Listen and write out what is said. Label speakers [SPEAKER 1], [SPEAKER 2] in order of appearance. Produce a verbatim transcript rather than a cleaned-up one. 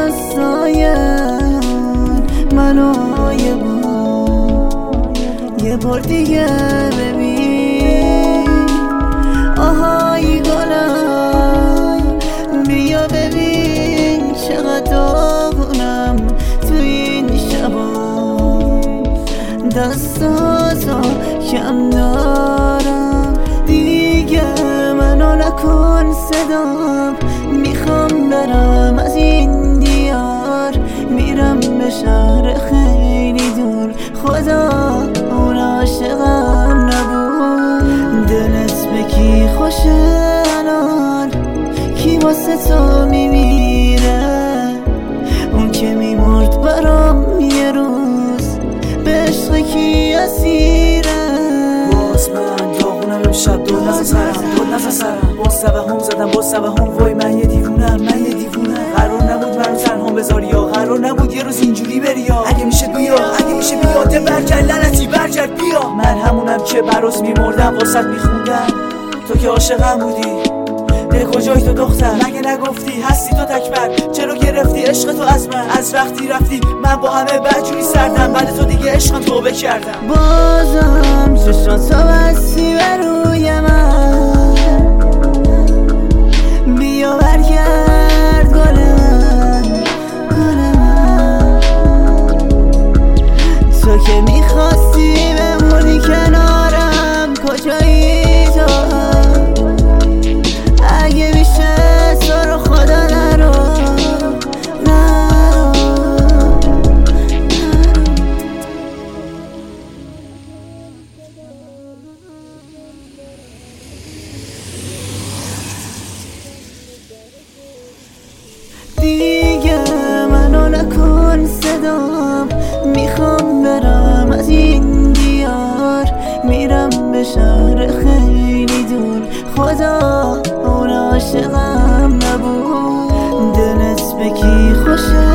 [SPEAKER 1] دستایم منو یه بار یه بار دیگه ببین. آهای گلم بیا ببین چقدر داغونم تو این شبا، دستاتو کم دارم دیگه منو نکن صدام، میخوام برم از این دیار، میرم به شهر خیلی دور. خدا اون عاشقم نبود، دلت به کی خوشه الان، کی واسه تو میمیره؟ اون که میمرد برام یه روز به عشق کی اسیره.
[SPEAKER 2] باز من داغونم امشب دو نفسم دو نفسم باز توهم زدم باز توهم وای من یه دیوونم من یه دیوونم. قرار نبود منو تنها بذاری یا قرار نبود یه روز اینجوری بری یا اگه میشه بیا اگه میشه بیا ده برگرد لعنتی برگرد بیا. من همونم که براز میمردم واسط میخوندم، تو که عاشقم بودی ده کجایی تو دختر؟ مگه نگفتی هستی تو تکبر؟ چرا گرفتی عشق تو از من؟ از وقتی رفتی من با همه بدجوری سردم، بعد تو دیگه عشقم توبه کردم.
[SPEAKER 1] بازم چشاتو بستی به روی من، بیا برگرد گل من گل من، تو که میخواستی بمونی کنارم کجایی تو؟ اگه میشه تو رو خدا نرو نرو دیگه منو نکن صدام، میخوام برم از این دیار، میرم به شهر خیلی دور. خدا اون عاشقم نبود، دلت به کی خوشه